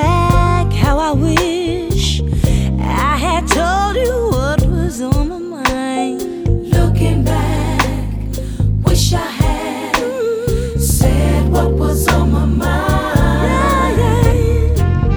back, how I wish I had told you what was on my mind.